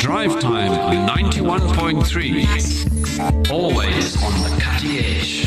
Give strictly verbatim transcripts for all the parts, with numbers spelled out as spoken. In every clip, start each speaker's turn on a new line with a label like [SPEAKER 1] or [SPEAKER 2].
[SPEAKER 1] Drive Time ninety-one point three. Always on the cutting edge.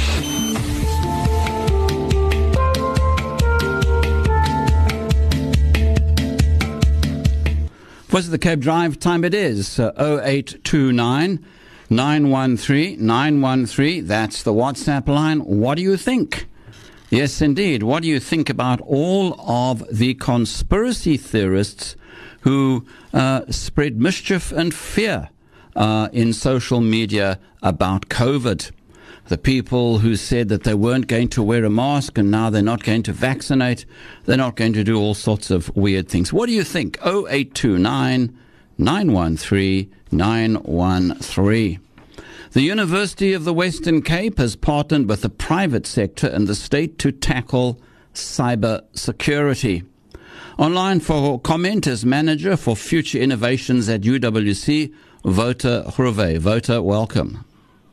[SPEAKER 2] What's the Cape Drive time? It is uh, oh eight two nine, nine one three, nine one three. That's the WhatsApp line. What do you think? Yes, indeed. What do you think about all of the conspiracy theorists who uh, spread mischief and fear uh, in social media about COVID? The people who said that they weren't going to wear a mask and now they're not going to vaccinate, they're not going to do all sorts of weird things. What do you think? oh eight two nine, nine one three, nine one three. The University of the Western Cape has partnered with the private sector and the state to tackle cyber security. Online for comment is Manager for Future Innovations at U W C, Wouter Groeve. Wouter, welcome.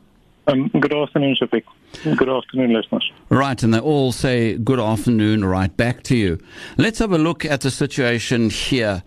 [SPEAKER 3] Um, good afternoon, Shafiq. Good afternoon, listeners.
[SPEAKER 2] Right, and they all say good afternoon right back to you. Let's have a look at the situation here.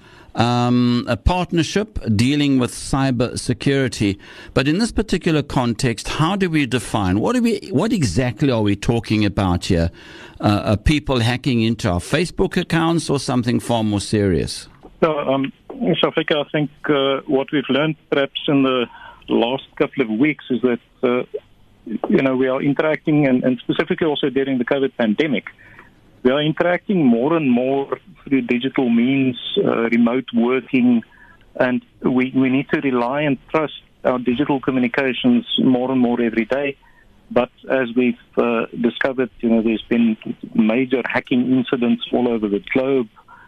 [SPEAKER 2] Um, a partnership dealing with cyber security. But in this particular context, how do we define? What do we? What exactly are we talking about here? Uh, are people hacking into our Facebook accounts or something far more serious?
[SPEAKER 3] So, um, Shafiq, I think uh, what we've learned perhaps in the last couple of weeks is that, uh, you know, we are interacting, and, and specifically also during the COVID pandemic, we are interacting more and more through digital means, uh, remote working, and we, we need to rely and trust our digital communications more and more every day. But as we've uh, discovered, you know, there's been major hacking incidents all over the globe,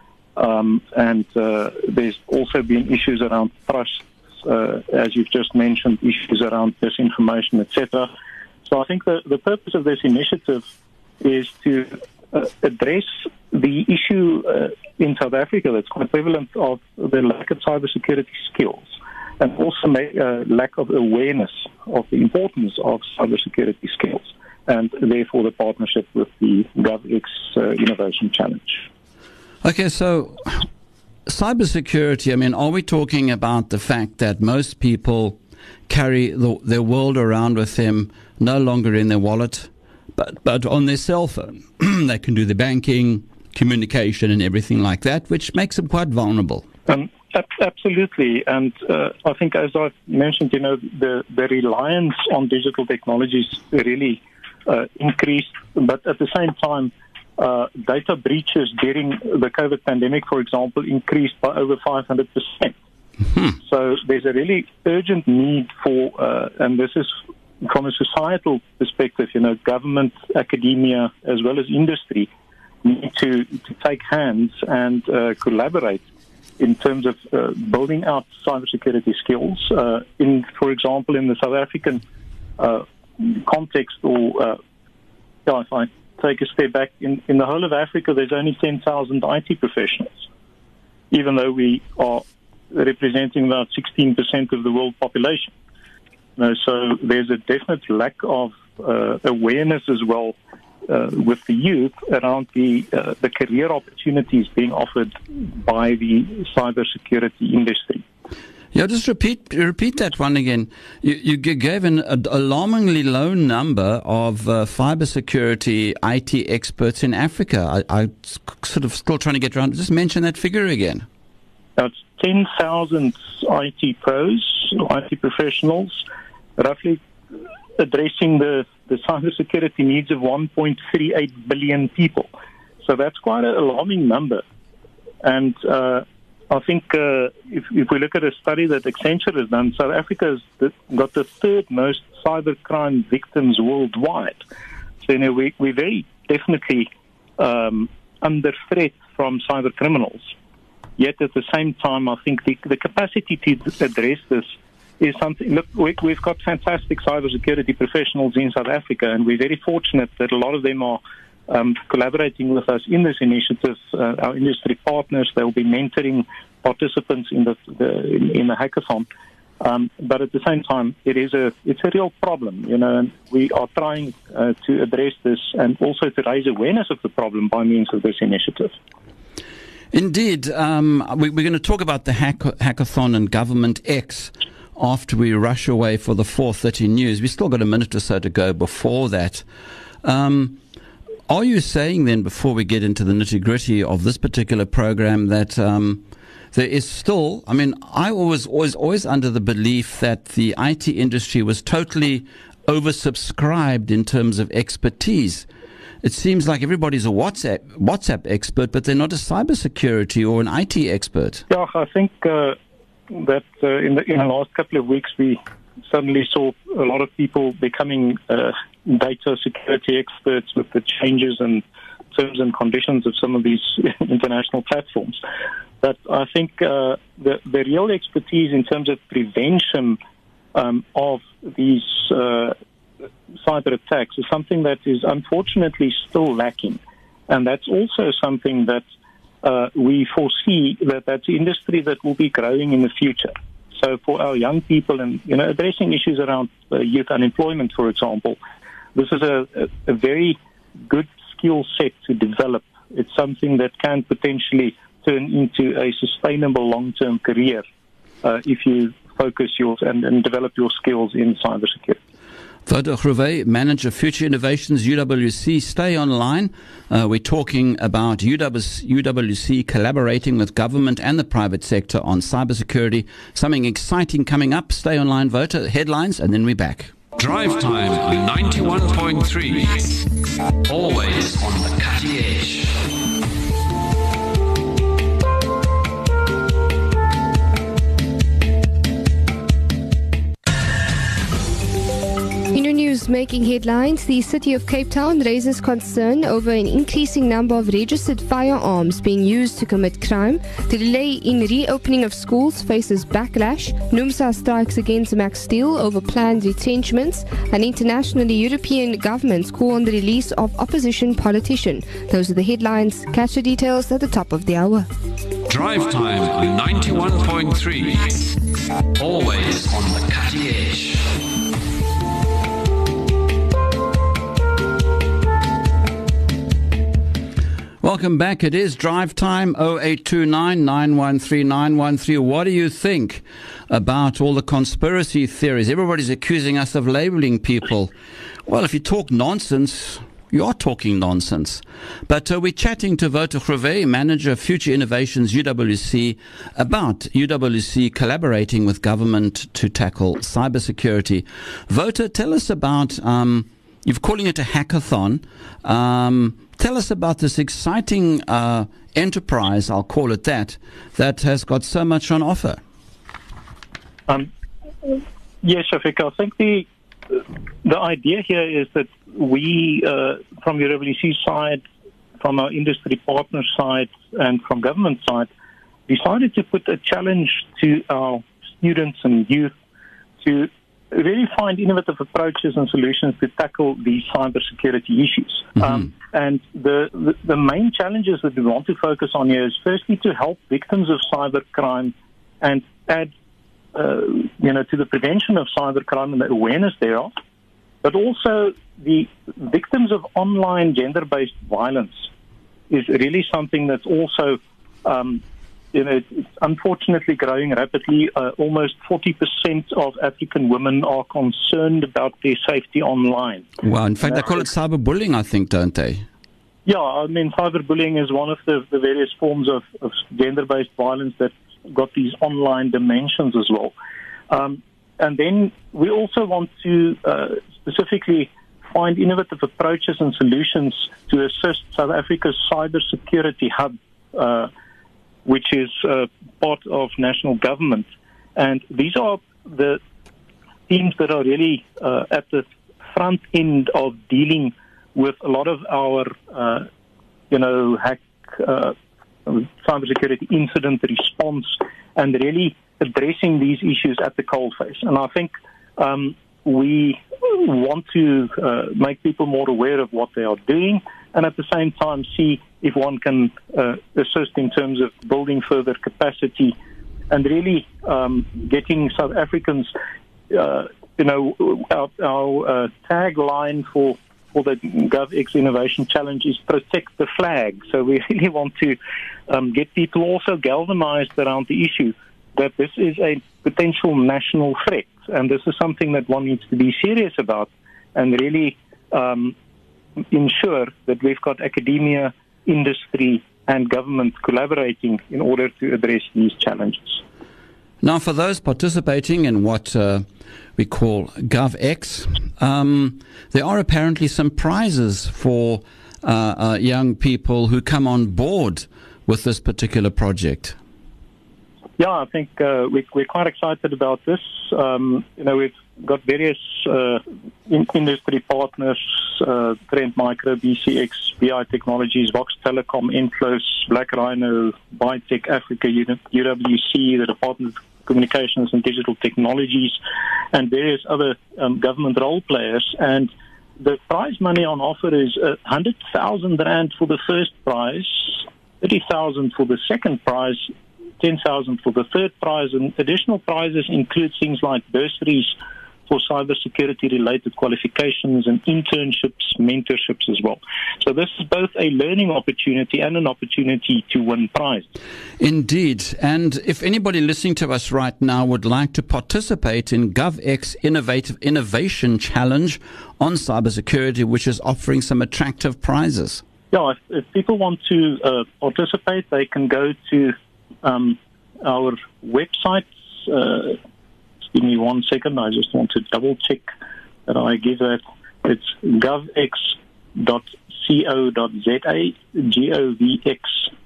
[SPEAKER 3] um, and uh, there's also been issues around trust, uh, as you've just mentioned, issues around disinformation, et cetera. So I think the, the purpose of this initiative is to uh, address the issue uh, in South Africa that's quite prevalent of the lack of cybersecurity skills, and also make, uh, lack of awareness of the importance of cybersecurity skills, and therefore the partnership with the GovX uh, Innovation Challenge.
[SPEAKER 2] Okay, so cybersecurity, I mean, are we talking about the fact that most people carry the, their world around with them, no longer in their wallet, but, but on their cell phone? They can do the banking, communication, and everything like that, which makes them quite vulnerable.
[SPEAKER 3] Um, Absolutely, and uh, I think, as I've mentioned, you know, the, the reliance on digital technologies really uh, increased, but at the same time, uh, data breaches during the COVID pandemic, for example, increased by over five hundred percent. Mm-hmm. So there's a really urgent need for, uh, and this is from a societal perspective, you know, government, academia, as well as industry need to, to take hands and uh, collaborate in terms of uh, building out cybersecurity skills. Uh, in, for example, in the South African uh, context, or uh, yeah, if I take a step back, in, in the whole of Africa, there's only ten thousand I T professionals, even though we are representing about sixteen percent of the world population. You know, so there's a definite lack of uh, awareness as well Uh, with the youth around the uh, the career opportunities being offered by the cybersecurity industry.
[SPEAKER 2] Yeah, just repeat repeat that one again. You, you gave an alarmingly low number of uh, cybersecurity I T experts in Africa. I, I sort of still trying to get around. Just mention that figure again.
[SPEAKER 3] Now, it's ten thousand I T pros, I T professionals, roughly addressing the, the cybersecurity needs of one point three eight billion people. So that's quite an alarming number. And uh, I think uh, if, if we look at a study that Accenture has done, South Africa has the, got the third most cybercrime victims worldwide. So, you know, we, we're very definitely um, under threat from cyber criminals. Yet at the same time, I think the, the capacity to address this is something. Look, we, we've got fantastic cybersecurity professionals in South Africa, and we're very fortunate that a lot of them are um, collaborating with us in this initiative. Uh, our industry partners, they'll be mentoring participants in the, the in the hackathon. Um, but at the same time, it is a it's a real problem, you know, and we are trying uh, to address this and also to raise awareness of the problem by means of this initiative.
[SPEAKER 2] Indeed. Um, we, we're going to talk about the hack, hackathon and Government X after we rush away for the four thirty news. We've still got a minute or so to go before that. Um, are you saying then, before we get into the nitty-gritty of this particular program, that um, there is still, I mean, I was always, always under the belief that the I T industry was totally oversubscribed in terms of expertise. It seems like everybody's a WhatsApp WhatsApp expert, but they're not a cybersecurity or an I T expert.
[SPEAKER 3] Yeah, I think uh, that uh, in, the, in the last couple of weeks we suddenly saw a lot of people becoming uh, data security experts with the changes and terms and conditions of some of these international platforms. But I think uh, the, the real expertise in terms of prevention um, of these uh, cyber attacks is something that is unfortunately still lacking. And that's also something that uh, we foresee that that's an industry that will be growing in the future. So for our young people and, you know, addressing issues around uh, youth unemployment, for example, this is a, a, a very good skill set to develop. It's something that can potentially turn into a sustainable long-term career uh, if you focus your and, and develop your skills in cybersecurity.
[SPEAKER 2] Wouter Groewe, Manager Future Innovations, U W C. Stay online. Uh, we're talking about U W C collaborating with government and the private sector on cybersecurity. Something exciting coming up. Stay online, Wouter. Headlines, and then we're back.
[SPEAKER 1] Drive Time ninety-one point three. Always on the cutting edge.
[SPEAKER 4] Making headlines, the City of Cape Town raises concern over an increasing number of registered firearms being used to commit crime. The delay in reopening of schools faces backlash. NUMSA strikes against Max Steel over planned retrenchments. And internationally, European governments call on the release of opposition politician. Those are the headlines. Catch the details at the top of the hour.
[SPEAKER 1] Drive Time ninety-one point three. Always on the cutting edge.
[SPEAKER 2] Welcome back. It is Drive Time, oh eight two nine, nine one three, nine one three. What do you think about all the conspiracy theories? Everybody's accusing us of labeling people. Well, if you talk nonsense, you are talking nonsense. But uh, we're chatting to Wouter Groewe, Manager of Future Innovations, U W C, about U W C collaborating with government to tackle cybersecurity. Wouter, tell us about, um, you're calling it a hackathon. Um, Tell us about this exciting uh, enterprise, I'll call it that, that has got so much on offer.
[SPEAKER 3] Um, yes, Shafiq, I think the the idea here is that we, uh, from the U W C side, from our industry partner side, and from government side, decided to put a challenge to our students and youth to really find innovative approaches and solutions to tackle these cybersecurity issues. Mm-hmm. Um, and the, the the main challenges that we want to focus on here is firstly to help victims of cybercrime and add, uh, you know, to the prevention of cybercrime and the awareness thereof, but also the victims of online gender-based violence is really something that's also um, You know, it's unfortunately growing rapidly. Uh, almost forty percent of African women are concerned about their safety online.
[SPEAKER 2] Well, in fact, uh, they call it cyberbullying, I think, don't they?
[SPEAKER 3] Yeah, I mean, cyberbullying is one of the, the various forms of, of gender-based violence that's got these online dimensions as well. Um, and then we also want to uh, specifically find innovative approaches and solutions to assist South Africa's cybersecurity hub, uh, which is uh, part of national government. And these are the teams that are really uh, at the front end of dealing with a lot of our, uh, you know, hack, uh, cybersecurity incident response and really addressing these issues at the coalface. And I think um, we want to uh, make people more aware of what they are doing and at the same time see if one can uh, assist in terms of building further capacity and really um, getting South Africans, uh, you know, our, our uh, tagline for for the GovX Innovation Challenge is protect the flag. So we really want to um, get people also galvanized around the issue that this is a potential national threat, and this is something that one needs to be serious about and really um, ensure that we've got academia, industry, and government collaborating in order to address these challenges.
[SPEAKER 2] Now, for those participating in what uh, we call GovX, um, there are apparently some prizes for uh, uh, young people who come on board with this particular project.
[SPEAKER 3] Yeah, I think uh, we, we're quite excited about this. Um, you know, we've got various uh, in- industry partners, uh, Trend Micro, B C X, B I Technologies, Vox Telecom, Inflos, Black Rhino, Bytech Africa, U W C, the Department of Communications and Digital Technologies, and various other um, government role players. And the prize money on offer is uh, one hundred thousand rand for the first prize, thirty thousand for the second prize, ten thousand for the third prize, and additional prizes include things like bursaries for cybersecurity-related qualifications and internships, mentorships as well. So this is both a learning opportunity and an opportunity to win prizes.
[SPEAKER 2] Indeed. And if anybody listening to us right now would like to participate in GovX Innovative Innovation Challenge on cybersecurity, which is offering some attractive prizes.
[SPEAKER 3] Yeah, if, if people want to uh, participate, they can go to um, our website. Uh, Give me one second. I just want to double check that I give that. It's govx dot co dot za, G O V X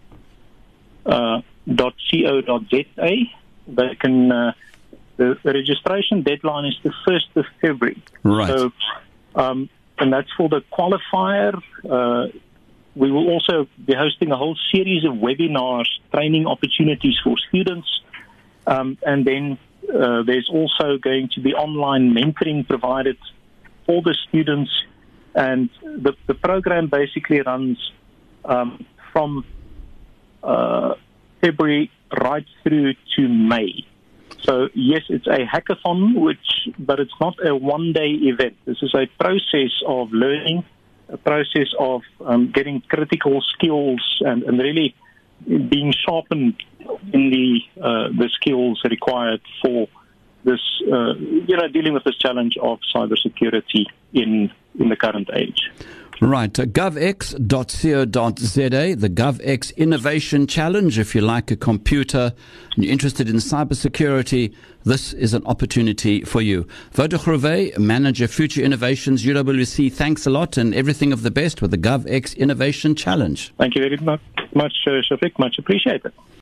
[SPEAKER 3] uh, dot co dot za. They can. Uh, the, the registration deadline is the first of February.
[SPEAKER 2] Right.
[SPEAKER 3] So, um, and that's for the qualifier. Uh, we will also be hosting a whole series of webinars, training opportunities for students, um, and then. Uh, there's also going to be online mentoring provided for the students, and the, the program basically runs um, from uh, February right through to May. So yes, it's a hackathon, which but it's not a one-day event. This is a process of learning, a process of um, getting critical skills and, and really being sharpened in the uh, the skills required for this, uh, you know, dealing with this challenge of cybersecurity in in the current age.
[SPEAKER 2] Right, uh, govx dot co dot za, the GovX Innovation Challenge. If you like a computer and you're interested in cybersecurity, this is an opportunity for you. Wouter Groewe, Manager Future Innovations, U W C, thanks a lot and everything of the best with the GovX Innovation Challenge.
[SPEAKER 3] Thank you very much, much uh, Shafiq. Much appreciated.